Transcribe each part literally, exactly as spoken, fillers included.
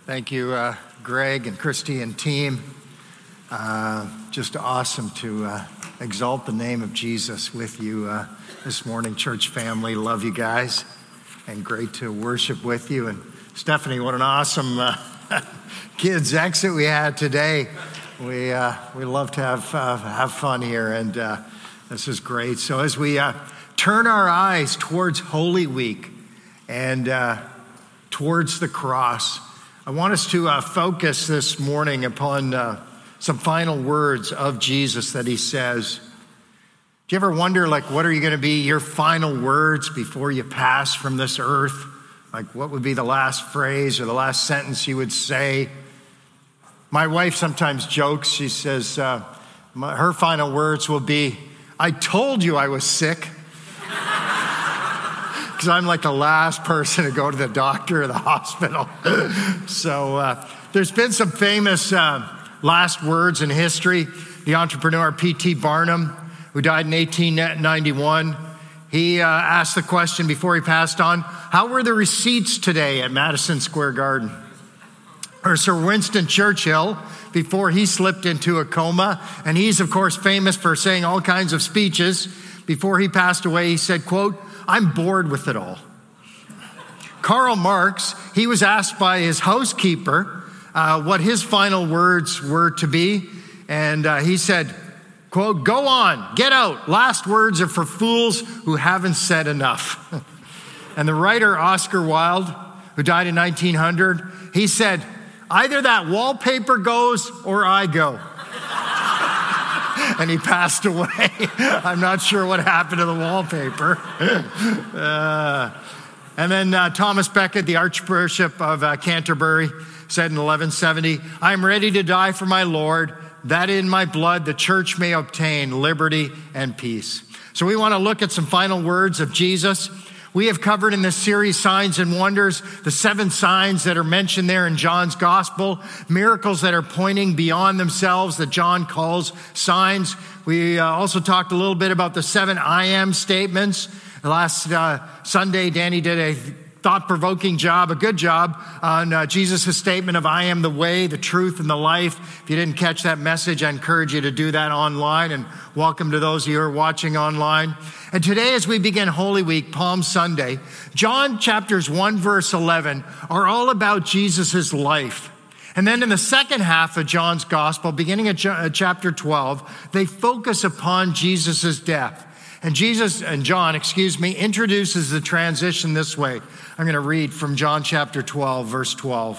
Thank you, uh, Greg and Christy and team. Uh, just awesome to uh, exalt the name of Jesus with you uh, this morning, church family. Love you guys, and great to worship with you. And Stephanie, what an awesome uh, kids exit we had today. We uh, we love to have uh, have fun here, and uh, this is great. So as we uh, turn our eyes towards Holy Week and uh, towards the cross, I want us to uh, focus this morning upon uh, some final words of Jesus that he says. Do you ever wonder, like, what are you going to be your final words before you pass from this earth? Like, what would be the last phrase or the last sentence you would say? My wife sometimes jokes. She says uh, my, her final words will be, "I told you I was sick." Because I'm like the last person to go to the doctor or the hospital. so uh, there's been some famous uh, last words in history. The entrepreneur P T Barnum, who died in eighteen ninety-one, he uh, asked the question before he passed on, how were the receipts today at Madison Square Garden? Or Sir Winston Churchill, before he slipped into a coma, and he's of course famous for saying all kinds of speeches. Before he passed away, he said, quote, "I'm bored with it all." Karl Marx, he was asked by his housekeeper uh, what his final words were to be. And uh, he said, quote, "Go on, get out. Last words are for fools who haven't said enough." And the writer Oscar Wilde, who died in nineteen hundred, he said, "Either that wallpaper goes or I go." And he passed away. I'm not sure what happened to the wallpaper. Uh, and then uh, Thomas Becket, the Archbishop of uh, Canterbury, said in eleven seventy, "I am ready to die for my Lord, that in my blood the church may obtain liberty and peace." So we want to look at some final words of Jesus. We have covered in this series, Signs and Wonders, the seven signs that are mentioned there in John's gospel, miracles that are pointing beyond themselves that John calls signs. We uh, also talked a little bit about the seven I am statements. Last uh, Sunday, Danny did a thought-provoking job, a good job, on uh, Jesus' statement of I am the way, the truth, and the life. If you didn't catch that message, I encourage you to do that online, and welcome to those of you who are watching online. And today, as we begin Holy Week, Palm Sunday, John chapters one, verse eleven are all about Jesus' life. And then in the second half of John's gospel, beginning at chapter twelve, they focus upon Jesus' death. And Jesus, and John, excuse me, introduces the transition this way. I'm going to read from John chapter twelve, verse twelve.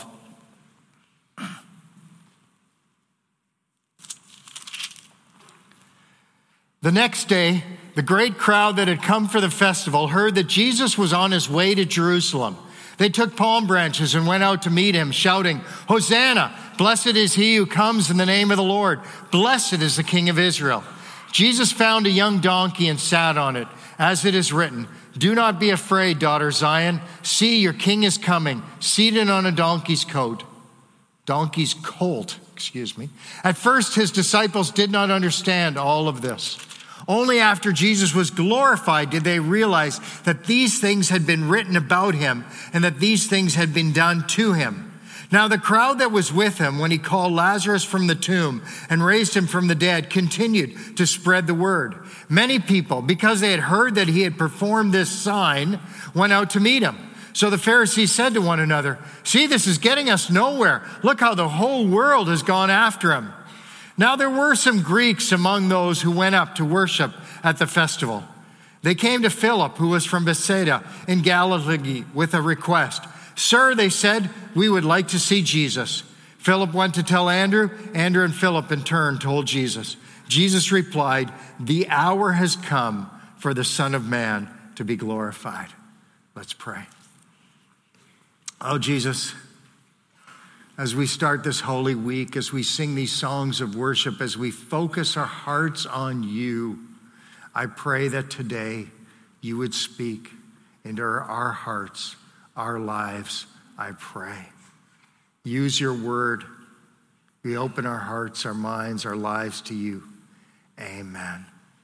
The next day, the great crowd that had come for the festival heard that Jesus was on his way to Jerusalem. They took palm branches and went out to meet him, shouting, "Hosanna! Blessed is he who comes in the name of the Lord. Blessed is the King of Israel." Jesus found a young donkey and sat on it, as it is written, "Do not be afraid, daughter Zion. See, your king is coming, seated on a donkey's coat." Donkey's colt, excuse me. At first, his disciples did not understand all of this. Only after Jesus was glorified did they realize that these things had been written about him and that these things had been done to him. Now the crowd that was with him when he called Lazarus from the tomb and raised him from the dead continued to spread the word. Many people, because they had heard that he had performed this sign, went out to meet him. So the Pharisees said to one another, "See, this is getting us nowhere. Look how the whole world has gone after him." Now there were some Greeks among those who went up to worship at the festival. They came to Philip, who was from Bethsaida in Galilee, with a request. "Sir," they said, "we would like to see Jesus." Philip went to tell Andrew. Andrew and Philip in turn told Jesus. Jesus replied, "The hour has come for the Son of Man to be glorified." Let's pray. Oh, Jesus, as we start this Holy Week, as we sing these songs of worship, as we focus our hearts on you, I pray that today you would speak into our hearts, our lives, I pray. Use your word. We open our hearts, our minds, our lives to you. Amen.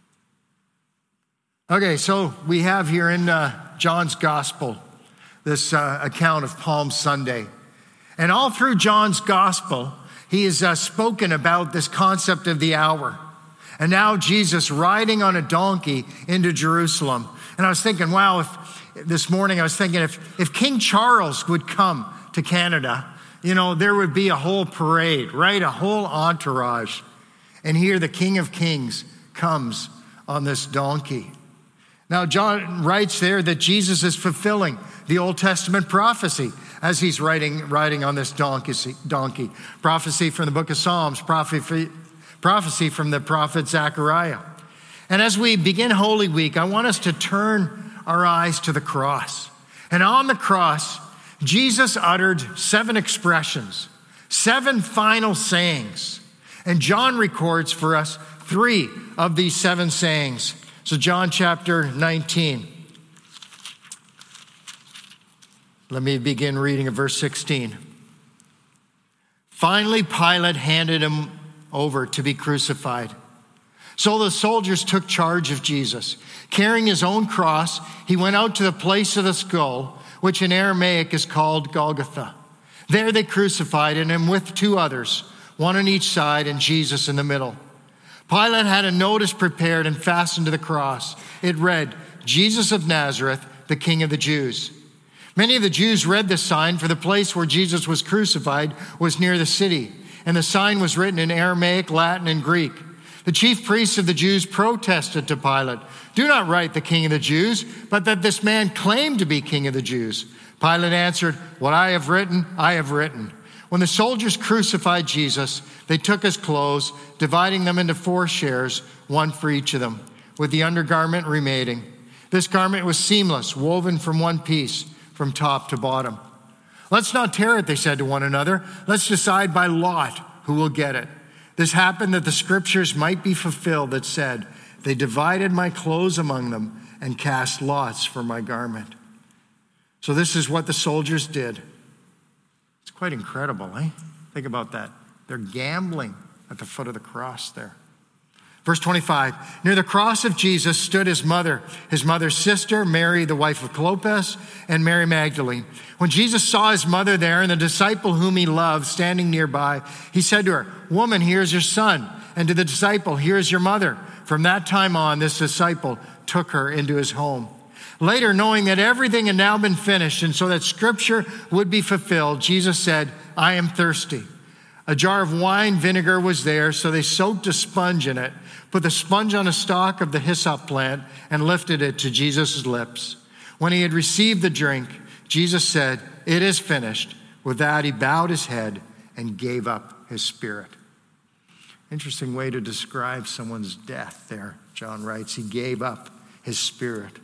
Okay, so we have here in uh, John's gospel this uh, account of Palm Sunday. And all through John's gospel, he has uh, spoken about this concept of the hour. And now Jesus riding on a donkey into Jerusalem. And I was thinking, wow, if this morning I was thinking if, if King Charles would come to Canada, you know, there would be a whole parade, right? A whole entourage. And here the King of Kings comes on this donkey. Now, John writes there that Jesus is fulfilling the Old Testament prophecy as he's riding, riding on this donkey, donkey. Prophecy from the book of Psalms, prophecy, prophecy from the prophet Zechariah. And as we begin Holy Week, I want us to turn our eyes to the cross. And on the cross, Jesus uttered seven expressions, seven final sayings. And John records for us three of these seven sayings. So John chapter nineteen. Let me begin reading at verse sixteen. Finally, Pilate handed him over to be crucified. So the soldiers took charge of Jesus. Carrying his own cross, he went out to the place of the skull, which in Aramaic is called Golgotha. There they crucified him with two others, one on each side and Jesus in the middle. Pilate had a notice prepared and fastened to the cross. It read, Jesus of Nazareth, the King of the Jews. Many of the Jews read this sign, for the place where Jesus was crucified was near the city, and the sign was written in Aramaic, Latin, and Greek. The chief priests of the Jews protested to Pilate, do not write the King of the Jews, but that this man claimed to be King of the Jews. Pilate answered, what I have written, I have written. When the soldiers crucified Jesus, they took his clothes, dividing them into four shares, one for each of them, with the undergarment remaining. This garment was seamless, woven from one piece, from top to bottom. Let's not tear it, they said to one another. Let's decide by lot who will get it. This happened that the scriptures might be fulfilled that said, they divided my clothes among them and cast lots for my garment. So this is what the soldiers did. It's quite incredible, eh? Think about that. They're gambling at the foot of the cross there. Verse twenty-five, near the cross of Jesus stood his mother, his mother's sister, Mary, the wife of Clopas, and Mary Magdalene. When Jesus saw his mother there and the disciple whom he loved standing nearby, he said to her, woman, here's your son. And to the disciple, here's your mother. From that time on, this disciple took her into his home. Later, knowing that everything had now been finished and so that scripture would be fulfilled, Jesus said, I am thirsty. A jar of wine vinegar was there, so they soaked a sponge in it, put the sponge on a stalk of the hyssop plant, and lifted it to Jesus' lips. When he had received the drink, Jesus said, it is finished. With that, he bowed his head and gave up his spirit. Interesting way to describe someone's death there, John writes. He gave up his spirit.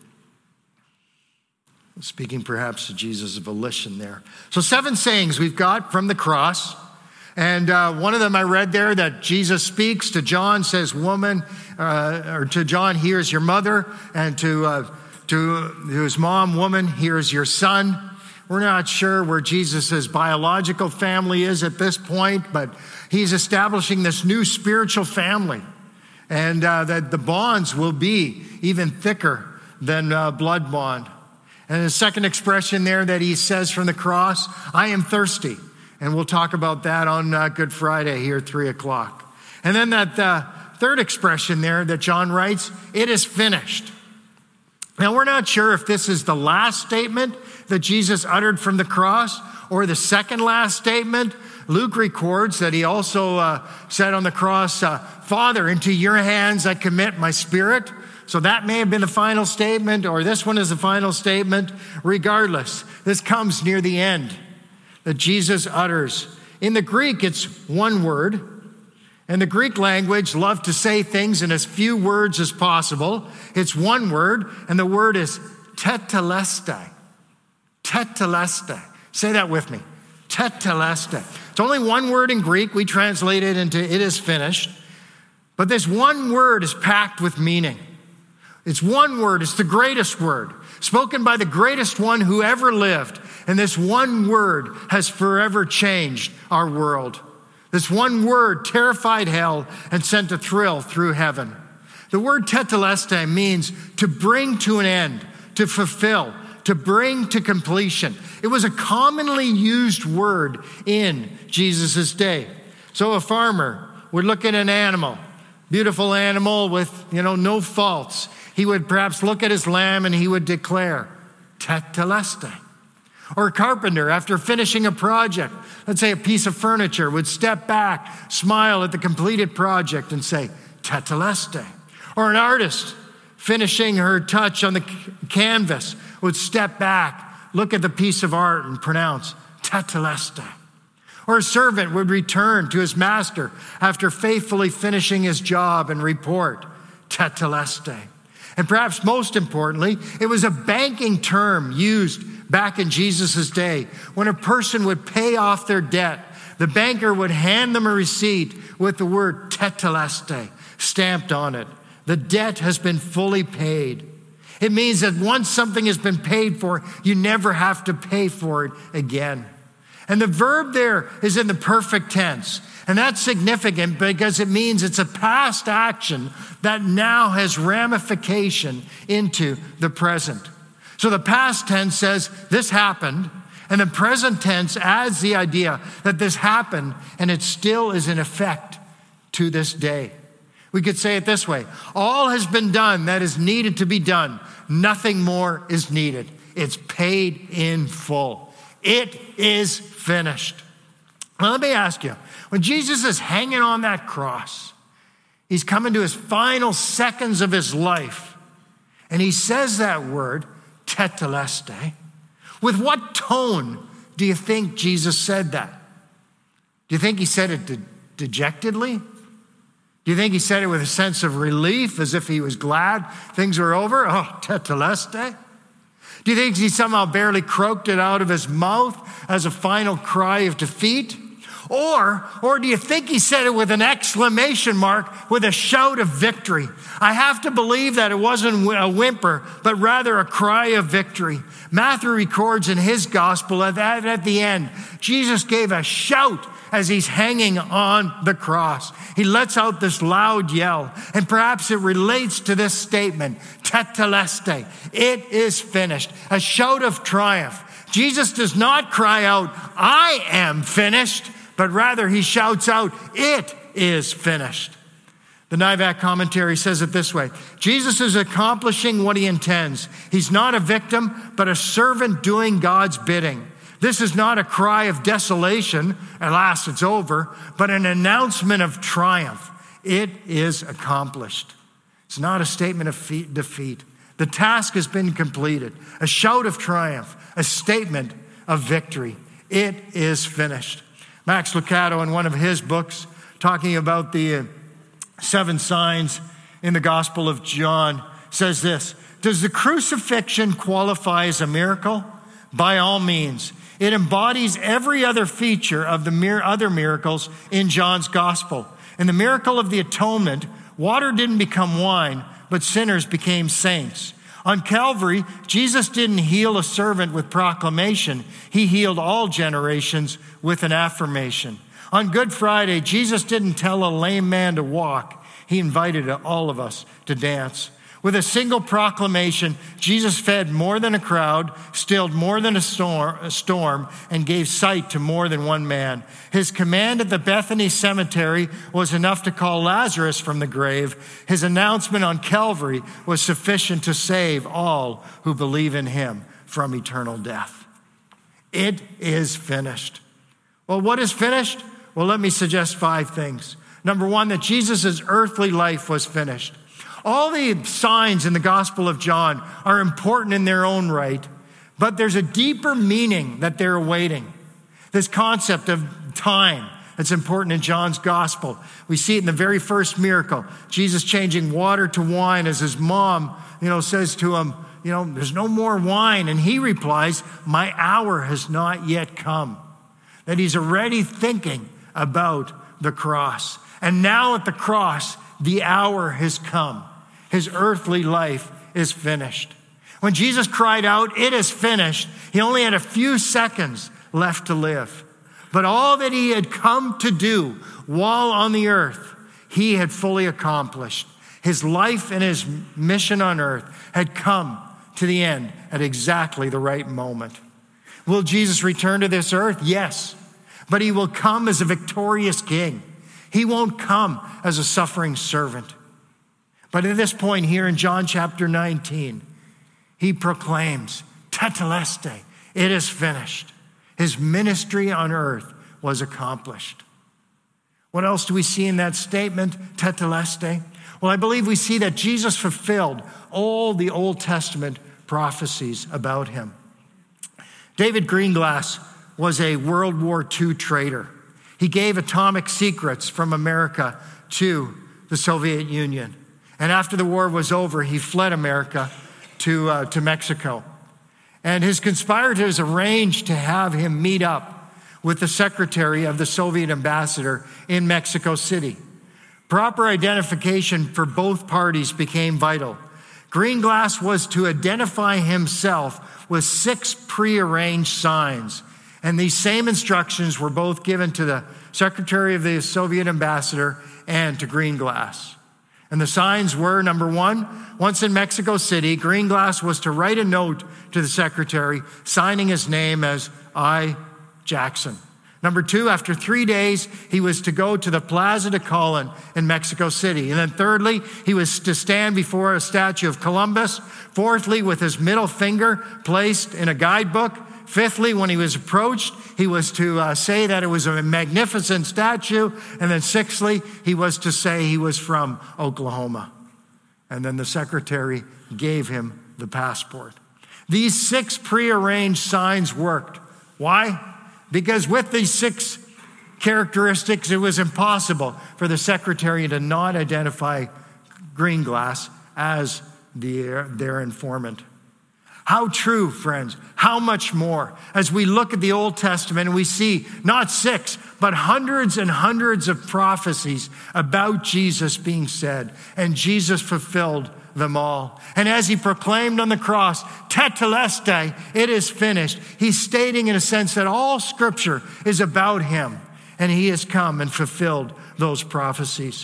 Speaking perhaps to Jesus' volition there. So seven sayings we've got from the cross. And uh, one of them I read there that Jesus speaks to John, says, woman, uh, or to John, here's your mother. And to, uh, to, to his mom, woman, here's your son. We're not sure where Jesus' biological family is at this point, but he's establishing this new spiritual family. And uh, that the bonds will be even thicker than uh, blood bond. And the second expression there that he says from the cross, I am thirsty. And we'll talk about that on uh, Good Friday here at three o'clock. And then that uh, third expression there that John writes, it is finished. Now, we're not sure if this is the last statement that Jesus uttered from the cross or the second last statement. Luke records that he also uh, said on the cross, uh, Father, into your hands I commit my spirit. So that may have been the final statement, or this one is the final statement. Regardless, this comes near the end that Jesus utters. In the Greek, it's one word. And the Greek language loved to say things in as few words as possible. It's one word, and the word is tetelestai. Tetelestai. Say that with me. Tetelestai. It's only one word in Greek. We translate it into it is finished. But this one word is packed with meaning. It's one word. It's the greatest word, spoken by the greatest one who ever lived. And this one word has forever changed our world. This one word terrified hell and sent a thrill through heaven. The word tetelestai means to bring to an end, to fulfill, to bring to completion. It was a commonly used word in Jesus' day. So a farmer would look at an animal, beautiful animal with, you know, no faults. He would perhaps look at his lamb and he would declare, tetelestai. Or a carpenter, after finishing a project, let's say a piece of furniture, would step back, smile at the completed project and say, tetelestai. Or an artist finishing her touch on the canvas would step back, look at the piece of art and pronounce, tetelestai. Or a servant would return to his master after faithfully finishing his job and report, tetelestai. And perhaps most importantly, it was a banking term used back in Jesus' day. When a person would pay off their debt, the banker would hand them a receipt with the word tetelestai stamped on it. The debt has been fully paid. It means that once something has been paid for, you never have to pay for it again. And the verb there is in the perfect tense. And that's significant because it means it's a past action that now has ramification into the present. So the past tense says this happened, and the present tense adds the idea that this happened and it still is in effect to this day. We could say it this way: all has been done that is needed to be done. Nothing more is needed. It's paid in full. It is finished. Now let me ask you, when Jesus is hanging on that cross, he's coming to his final seconds of his life, and he says that word, tetelestai. With what tone do you think Jesus said that? Do you think he said it de- dejectedly? Do you think he said it with a sense of relief, as if he was glad things were over? Oh, tetelestai. Do you think he somehow barely croaked it out of his mouth as a final cry of defeat? Or, or do you think he said it with an exclamation mark, with a shout of victory? I have to believe that it wasn't a whimper, but rather a cry of victory. Matthew records in his gospel that at the end, Jesus gave a shout as he's hanging on the cross. He lets out this loud yell, and perhaps it relates to this statement, tetelestai, it is finished, a shout of triumph. Jesus does not cry out, I am finished, but rather he shouts out, it is finished. The Nivak commentary says it this way: Jesus is accomplishing what he intends. He's not a victim, but a servant doing God's bidding. This is not a cry of desolation, alas, it's over, but an announcement of triumph. It is accomplished. It's not a statement of defeat. The task has been completed. A shout of triumph, a statement of victory. It is finished. Max Lucado, in one of his books, talking about the seven signs in the Gospel of John, says this: does the crucifixion qualify as a miracle? By all means. It embodies every other feature of the other miracles in John's Gospel. In the miracle of the atonement, water didn't become wine, but sinners became saints. On Calvary, Jesus didn't heal a servant with proclamation. He healed all generations with an affirmation. On Good Friday, Jesus didn't tell a lame man to walk. He invited all of us to dance. With a single proclamation, Jesus fed more than a crowd, stilled more than a storm, and gave sight to more than one man. His command at the Bethany cemetery was enough to call Lazarus from the grave. His announcement on Calvary was sufficient to save all who believe in him from eternal death. It is finished. Well, what is finished? Well, let me suggest five things. Number one, that Jesus' earthly life was finished. All the signs in the Gospel of John are important in their own right, but there's a deeper meaning that they're awaiting. This concept of time that's important in John's Gospel. We see it in the very first miracle. Jesus changing water to wine as his mom, you know, says to him, you know, there's no more wine. And he replies, my hour has not yet come. That he's already thinking about the cross. And now at the cross, the hour has come. His earthly life is finished. When Jesus cried out, it is finished, he only had a few seconds left to live. But all that he had come to do while on the earth, he had fully accomplished. His life and his mission on earth had come to the end at exactly the right moment. Will Jesus return to this earth? Yes, but he will come as a victorious king. He won't come as a suffering servant. But at this point here in John chapter nineteen, he proclaims, Tetelestai, it is finished. His ministry on earth was accomplished. What else do we see in that statement, Tetelestai? Well, I believe we see that Jesus fulfilled all the Old Testament prophecies about him. David Greenglass was a World War Two traitor. He gave atomic secrets from America to the Soviet Union. And after the war was over, he fled America to, uh, to Mexico. And his conspirators arranged to have him meet up with the secretary of the Soviet ambassador in Mexico City. Proper identification for both parties became vital. Greenglass was to identify himself with six prearranged signs. And these same instructions were both given to the secretary of the Soviet ambassador and to Greenglass. And the signs were, number one, once in Mexico City, Greenglass was to write a note to the secretary, signing his name as I. Jackson. Number two, after three days, he was to go to the Plaza de Colón in Mexico City. And then thirdly, he was to stand before a statue of Columbus. Fourthly, with his middle finger placed in a guidebook. Fifthly, when he was approached, he was to uh, say that it was a magnificent statue. And then sixthly, he was to say he was from Oklahoma. And then the secretary gave him the passport. These six prearranged signs worked. Why? Because with these six characteristics, it was impossible for the secretary to not identify Greenglass as the, their informant. How true, friends, how much more. As we look at the Old Testament and we see not six, but hundreds and hundreds of prophecies about Jesus being said, and Jesus fulfilled them all. And as he proclaimed on the cross, Tetelestai, it is finished, he's stating in a sense that all scripture is about him, and he has come and fulfilled those prophecies.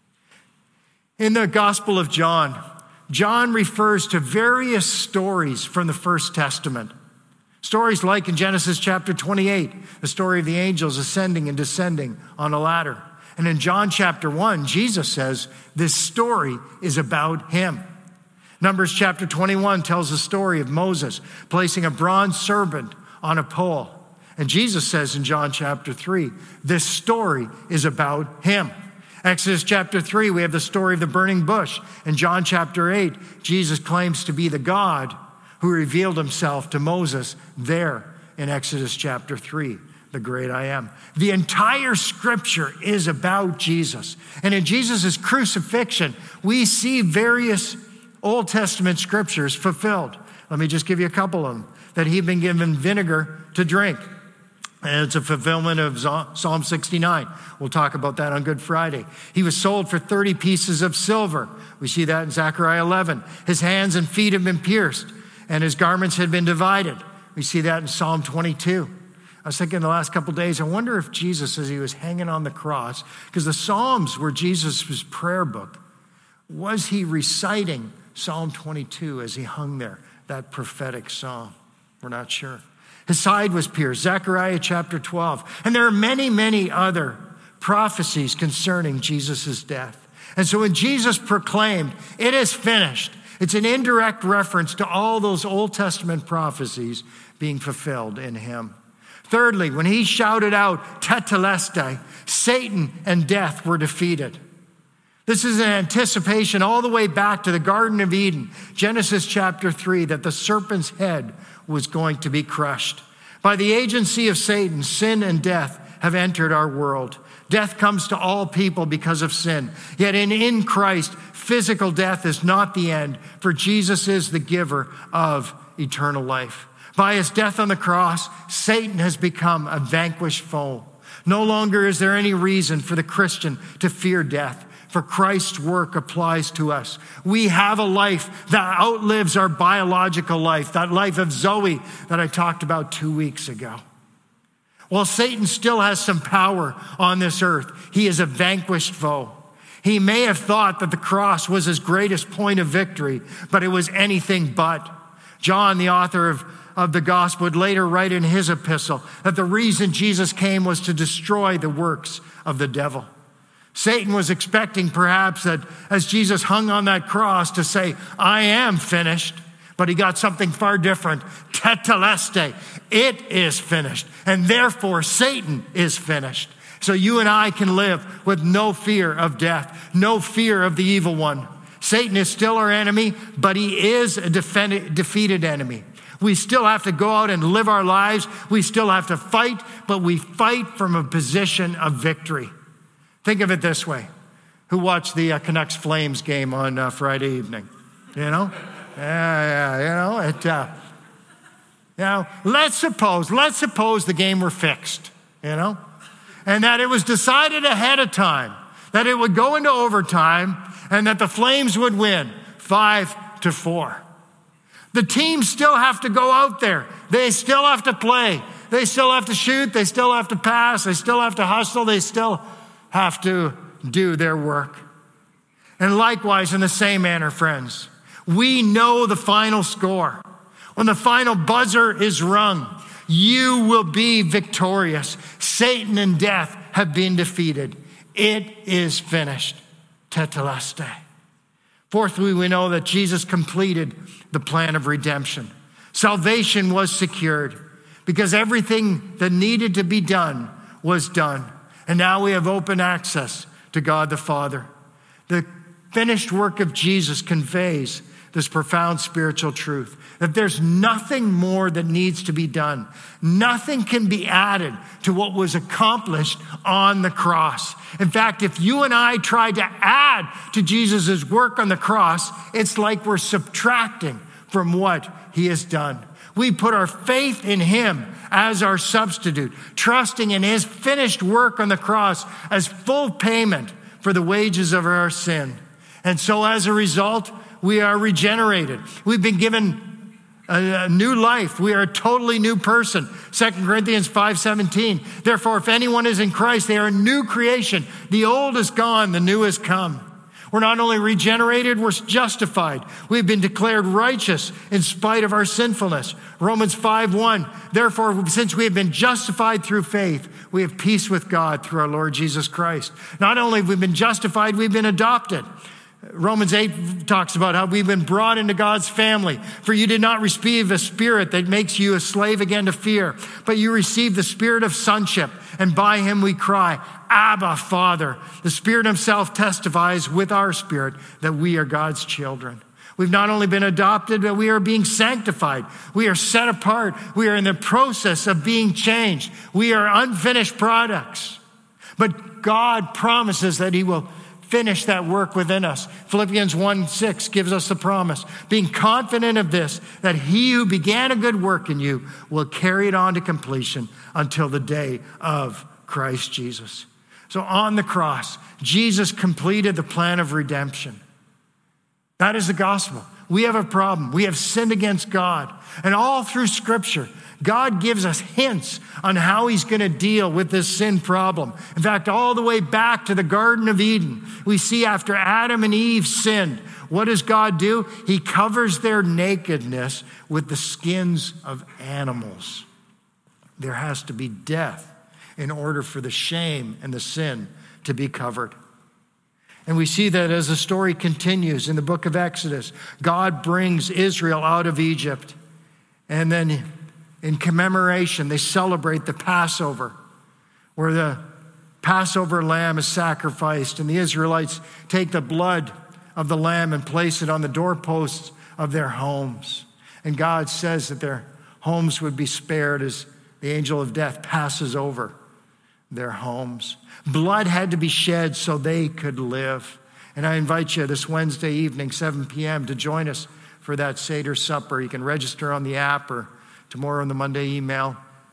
In the Gospel of John, John refers to various stories from the First Testament. Stories like in Genesis chapter twenty-eight, the story of the angels ascending and descending on a ladder. And in John chapter one, Jesus says this story is about him. Numbers chapter twenty-one tells the story of Moses placing a bronze serpent on a pole. And Jesus says in John chapter three, this story is about him. Exodus chapter three, we have the story of the burning bush. In John chapter eight, Jesus claims to be the God who revealed himself to Moses there in Exodus chapter three. The great I am. The entire scripture is about Jesus. And in Jesus' crucifixion, we see various Old Testament scriptures fulfilled. Let me just give you a couple of them. That he'd been given vinegar to drink. And it's a fulfillment of Psalm sixty-nine. We'll talk about that on Good Friday. He was sold for thirty pieces of silver. We see that in Zechariah eleven. His hands and feet have been pierced, and his garments had been divided. We see that in Psalm twenty-two. I was thinking the last couple of days, I wonder if Jesus, as he was hanging on the cross, because the Psalms were Jesus' prayer book, was he reciting Psalm twenty-two as he hung there, that prophetic psalm? We're not sure. His side was pierced, Zechariah chapter twelve. And there are many, many other prophecies concerning Jesus' death. And so when Jesus proclaimed, it is finished, it's an indirect reference to all those Old Testament prophecies being fulfilled in him. Thirdly, when he shouted out, Tetelestai, Satan and death were defeated. This is an anticipation all the way back to the Garden of Eden, Genesis chapter three, that the serpent's head was going to be crushed. By the agency of Satan, sin and death have entered our world. Death comes to all people because of sin. Yet in, in Christ, physical death is not the end, for Jesus is the giver of eternal life. By his death on the cross, Satan has become a vanquished foe. No longer is there any reason for the Christian to fear death, for Christ's work applies to us. We have a life that outlives our biological life, that life of Zoe that I talked about two weeks ago. While Satan still has some power on this earth, he is a vanquished foe. He may have thought that the cross was his greatest point of victory, but it was anything but. John, the author of, of the gospel, would later write in his epistle that the reason Jesus came was to destroy the works of the devil. Satan was expecting perhaps that as Jesus hung on that cross to say, I am finished, but he got something far different. Tetelestai, it is finished, and therefore Satan is finished. So you and I can live with no fear of death, no fear of the evil one. Satan is still our enemy, but he is a defeated, defeated enemy. We still have to go out and live our lives. We still have to fight, but we fight from a position of victory. Think of it this way. Who watched the uh, Canucks Flames game on uh, Friday evening? You know? Yeah, yeah, you know, it, uh, you know, let's suppose, let's suppose the game were fixed, you know, and that it was decided ahead of time that it would go into overtime and that the Flames would win five to four. The teams still have to go out there. They still have to play. They still have to shoot. They still have to pass. They still have to hustle. They still have to do their work. And likewise, in the same manner, friends, we know the final score. When the final buzzer is rung, you will be victorious. Satan and death have been defeated. It is finished. Tetelestai. Fourthly, we know that Jesus completed the plan of redemption. Salvation was secured because everything that needed to be done was done. And now we have open access to God the Father. The finished work of Jesus conveys this profound spiritual truth, that there's nothing more that needs to be done. Nothing can be added to what was accomplished on the cross. In fact, if you and I tried to add to Jesus' work on the cross, it's like we're subtracting from what he has done. We put our faith in him as our substitute, trusting in his finished work on the cross as full payment for the wages of our sin. And so as a result, we are regenerated. We've been given a, a new life. We are a totally new person. Second Corinthians five seventeen. Therefore, if anyone is in Christ, they are a new creation. The old is gone, the new has come. We're not only regenerated, we're justified. We've been declared righteous in spite of our sinfulness. Romans five one. Therefore, since we have been justified through faith, we have peace with God through our Lord Jesus Christ. Not only have we been justified, we've been adopted. Romans eight talks about how we've been brought into God's family. For you did not receive a spirit that makes you a slave again to fear, but you received the spirit of sonship, and by him we cry, Abba, Father. The Spirit himself testifies with our spirit that we are God's children. We've not only been adopted, but we are being sanctified. We are set apart. We are in the process of being changed. We are unfinished products. But God promises that he will finish that work within us. Philippians one six gives us the promise, being confident of this, that he who began a good work in you will carry it on to completion until the day of Christ Jesus. So on the cross, Jesus completed the plan of redemption. That is the gospel. We have a problem. We have sinned against God. And all through Scripture, God gives us hints on how he's going to deal with this sin problem. In fact, all the way back to the Garden of Eden, we see after Adam and Eve sinned, what does God do? He covers their nakedness with the skins of animals. There has to be death in order for the shame and the sin to be covered. And we see that as the story continues in the book of Exodus, God brings Israel out of Egypt. And then in commemoration, they celebrate the Passover, where the Passover lamb is sacrificed, and the Israelites take the blood of the lamb and place it on the doorposts of their homes. And God says that their homes would be spared as the angel of death passes over their homes. Blood had to be shed so they could live. And I invite you this Wednesday evening, seven p.m., to join us for that Seder supper. You can register on the app or tomorrow in the Monday email.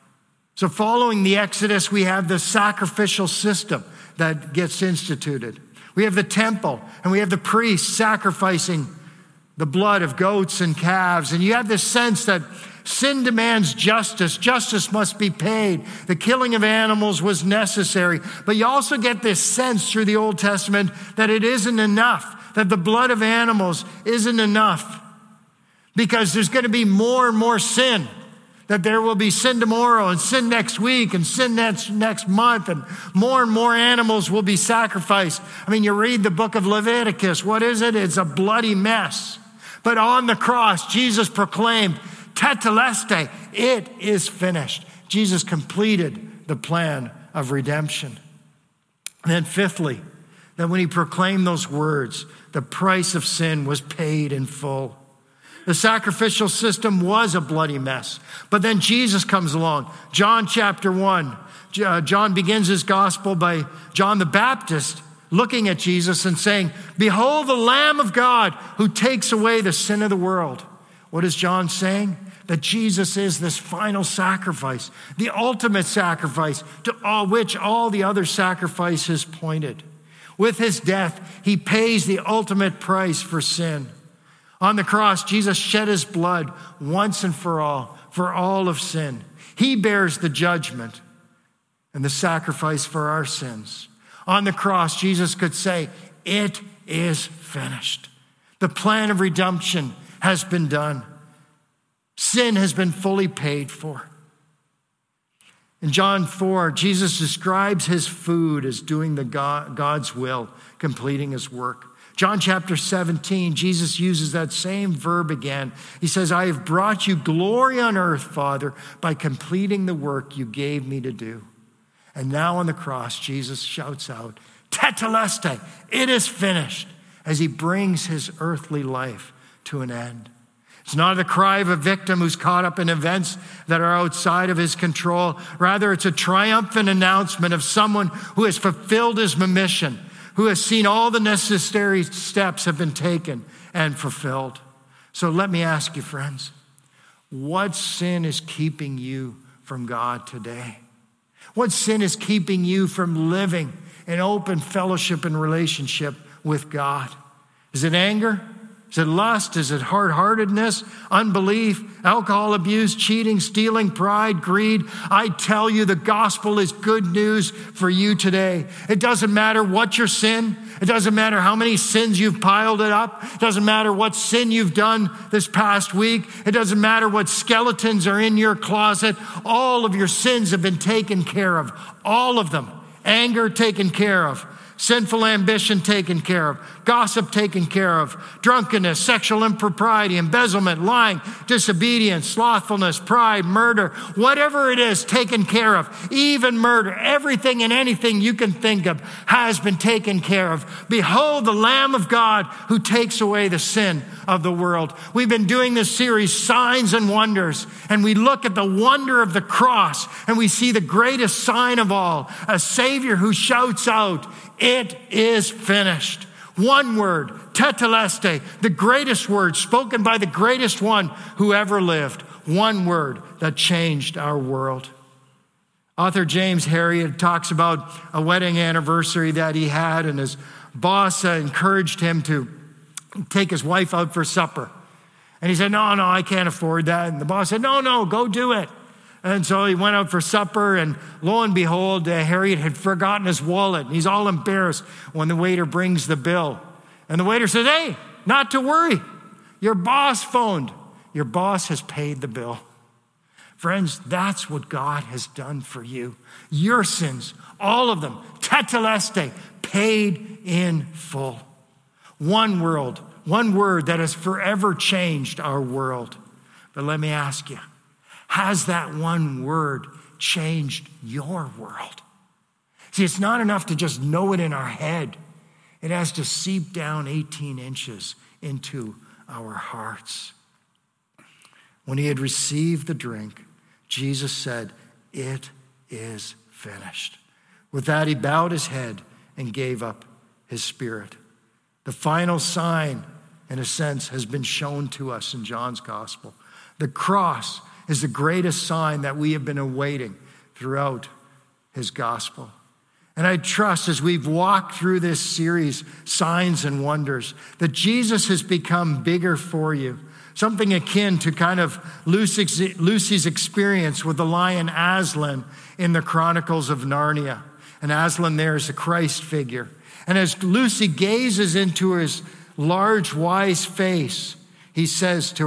So following the Exodus, we have the sacrificial system that gets instituted. We have the temple, and we have the priests sacrificing the blood of goats and calves. And you have this sense that sin demands justice. Justice must be paid. The killing of animals was necessary. But you also get this sense through the Old Testament that it isn't enough, that the blood of animals isn't enough. because there's going to be more and more sin. That there will be sin tomorrow and sin next week and sin next, next month, and more and more animals will be sacrificed. I mean, you read the book of Leviticus. What is it? It's a bloody mess. But on the cross, Jesus proclaimed, Tetelestai, it is finished. Jesus completed the plan of redemption. And then fifthly, that when he proclaimed those words, the price of sin was paid in full. The sacrificial system was a bloody mess. But then Jesus comes along. John chapter one. John begins his gospel by John the Baptist looking at Jesus and saying, behold the Lamb of God who takes away the sin of the world. What is John saying? That Jesus is this final sacrifice, the ultimate sacrifice to all which all the other sacrifices pointed. With his death, he pays the ultimate price for sin. On the cross, Jesus shed his blood once and for all, for all of sin. He bears the judgment and the sacrifice for our sins. On the cross, Jesus could say, it is finished. The plan of redemption has been done. Sin has been fully paid for. In John four, Jesus describes his food as doing the God, God's will, completing his work. John chapter seventeen, Jesus uses that same verb again. He says, I have brought you glory on earth, Father, by completing the work you gave me to do. And now on the cross, Jesus shouts out, Tetelestai, it is finished, as he brings his earthly life to an end. It's not the cry of a victim who's caught up in events that are outside of his control. Rather, it's a triumphant announcement of someone who has fulfilled his mission, who has seen all the necessary steps have been taken and fulfilled. So let me ask you, friends, what sin is keeping you from God today? What sin is keeping you from living in open fellowship and relationship with God? Is it anger? Is it lust? Is it hard-heartedness, unbelief, alcohol abuse, cheating, stealing, pride, greed? I tell you, the gospel is good news for you today. It doesn't matter what your sin. It doesn't matter how many sins you've piled it up. It doesn't matter what sin you've done this past week. It doesn't matter what skeletons are in your closet. All of your sins have been taken care of. All of them. Anger taken care of. Sinful ambition taken care of, gossip taken care of, drunkenness, sexual impropriety, embezzlement, lying, disobedience, slothfulness, pride, murder, whatever it is taken care of, even murder, everything and anything you can think of has been taken care of. Behold the Lamb of God who takes away the sin of the world. We've been doing this series, Signs and Wonders, and we look at the wonder of the cross and we see the greatest sign of all, a Savior who shouts out, it is finished. One word, Tetelestai, the greatest word spoken by the greatest one who ever lived. One word that changed our world. Author James Herriot talks about a wedding anniversary that he had, and his boss uh, encouraged him to take his wife out for supper. And he said, no, no, I can't afford that. And the boss said, no, no, go do it. And so he went out for supper, and lo and behold, uh, Harriet had forgotten his wallet. And he's all embarrassed when the waiter brings the bill. And the waiter says, hey, not to worry. Your boss phoned. Your boss has paid the bill. Friends, that's what God has done for you. Your sins, all of them, Tetelestai, paid in full. One world, one word that has forever changed our world. But let me ask you, has that one word changed your world? See, it's not enough to just know it in our head. It has to seep down eighteen inches into our hearts. When he had received the drink, Jesus said, it is finished. With that, he bowed his head and gave up his spirit. The final sign, in a sense, has been shown to us in John's gospel. The cross is the greatest sign that we have been awaiting throughout his gospel. And I trust as we've walked through this series, Signs and Wonders, that Jesus has become bigger for you. Something akin to kind of Lucy's experience with the lion Aslan in the Chronicles of Narnia. And Aslan there is a Christ figure. And as Lucy gazes into his large, wise face, he says to her,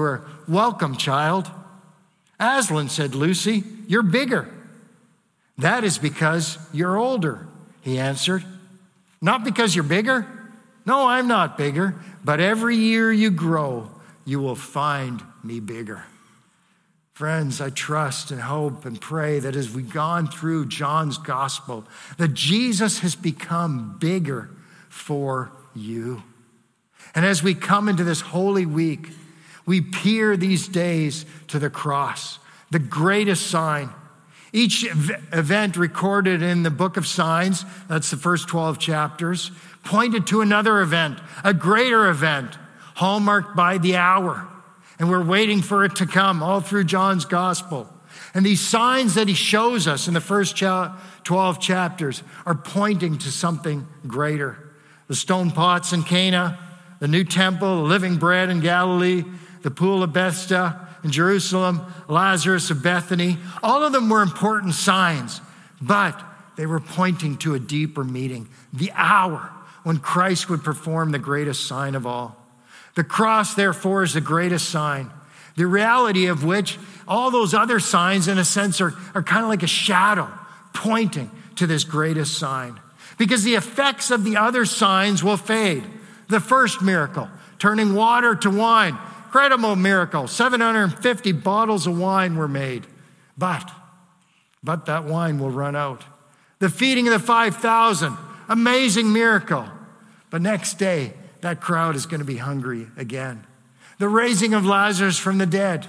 "Welcome, child." "Aslan," said Lucy, "you're bigger." "That is because you're older," he answered. "Not because you're bigger?" "No, I'm not bigger, but every year you grow, you will find me bigger." Friends, I trust and hope and pray that as we've gone through John's gospel, that Jesus has become bigger for you. And as we come into this Holy Week, we peer these days to the cross, the greatest sign. Each event recorded in the book of signs, that's the first twelve chapters, pointed to another event, a greater event, hallmarked by the hour. And we're waiting for it to come all through John's gospel. And these signs that he shows us in the first twelve chapters are pointing to something greater. The stone pots in Cana, the new temple, the living bread in Galilee, the pool of Bethesda in Jerusalem, Lazarus of Bethany. All of them were important signs, but they were pointing to a deeper meaning, the hour when Christ would perform the greatest sign of all. The cross, therefore, is the greatest sign, the reality of which all those other signs, in a sense, are, are kind of like a shadow pointing to this greatest sign. Because the effects of the other signs will fade. The first miracle, turning water to wine, incredible miracle. seven hundred fifty bottles of wine were made. But, but that wine will run out. The feeding of the five thousand, amazing miracle. But next day, that crowd is going to be hungry again. The raising of Lazarus from the dead,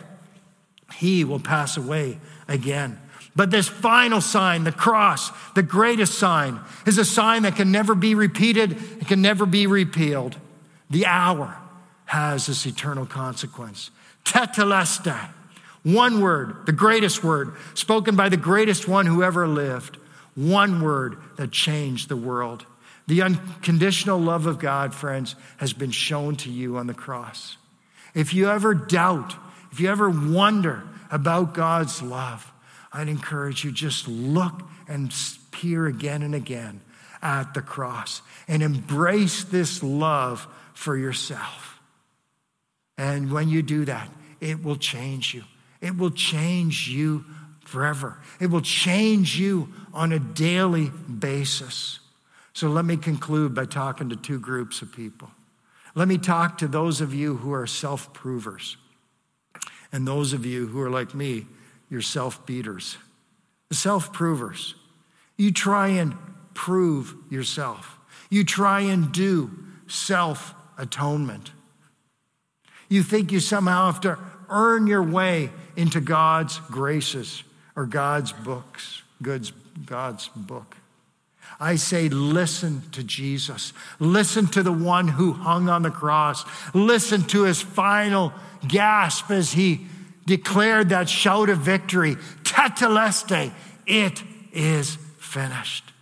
he will pass away again. But this final sign, the cross, the greatest sign, is a sign that can never be repeated, it can never be repealed. The hour has this eternal consequence. Tetelestai, one word, the greatest word, spoken by the greatest one who ever lived. One word that changed the world. The unconditional love of God, friends, has been shown to you on the cross. If you ever doubt, if you ever wonder about God's love, I'd encourage you, just look and peer again and again at the cross and embrace this love for yourself. And when you do that, it will change you. It will change you forever. It will change you on a daily basis. So let me conclude by talking to two groups of people. Let me talk to those of you who are self-provers, and those of you who are like me, you're self-beaters. The self-provers. You try and prove yourself. You try and do self-atonement. You think you somehow have to earn your way into God's graces or God's books, God's, God's book. I say, listen to Jesus. Listen to the one who hung on the cross. Listen to his final gasp as he declared that shout of victory. Tetelestai, it is finished.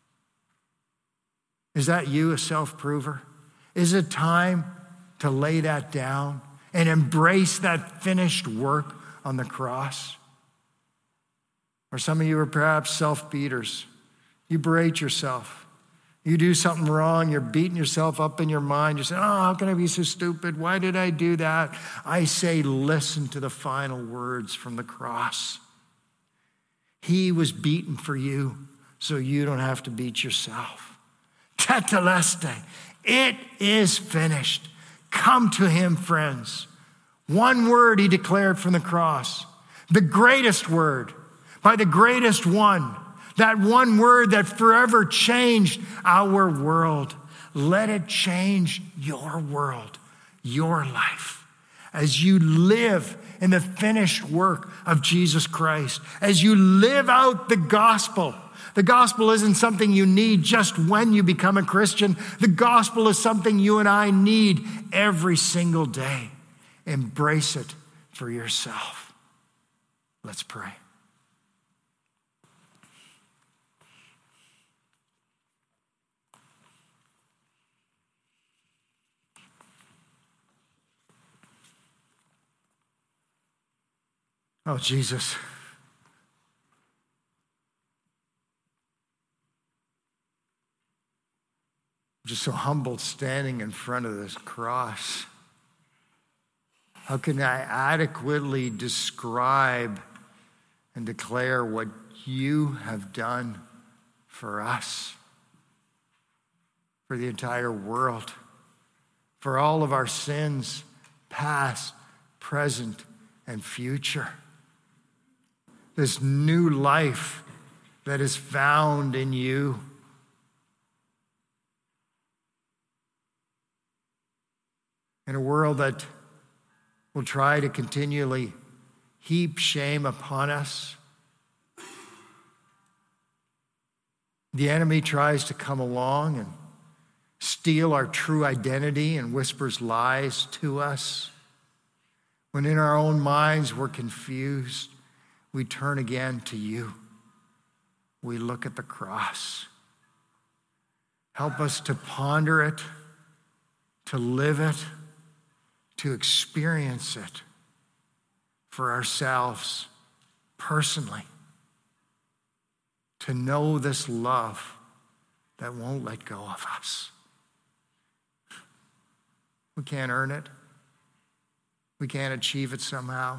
Is that you, a self-prover? Is it time to lay that down and embrace that finished work on the cross? Or some of you are perhaps self-beaters. You berate yourself. You do something wrong. You're beating yourself up in your mind. You say, oh, how can I be so stupid? Why did I do that? I say, listen to the final words from the cross. He was beaten for you, so you don't have to beat yourself. Tetelestai, it is finished. Come to him, friends. One word he declared from the cross. The greatest word by the greatest one. That one word that forever changed our world. Let it change your world, your life. As you live in the finished work of Jesus Christ. As you live out the gospel. The gospel isn't something you need just when you become a Christian. The gospel is something you and I need every single day. Embrace it for yourself. Let's pray. Oh, Jesus. I'm just so humbled standing in front of this cross. How can I adequately describe and declare what you have done for us, for the entire world, for all of our sins, past, present, and future? This new life that is found in you. In a world that will try to continually heap shame upon us, the enemy tries to come along and steal our true identity and whispers lies to us. When in our own minds we're confused, we turn again to you. We look at the cross. Help us to ponder it, to live it, to experience it for ourselves personally, to know this love that won't let go of us. We can't earn it. We can't achieve it somehow.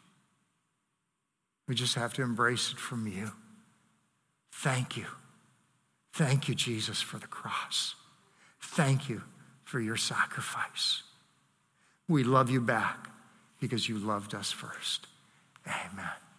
We just have to embrace it from you. Thank you. Thank you, Jesus, for the cross. Thank you for your sacrifice. We love you back because you loved us first. Amen.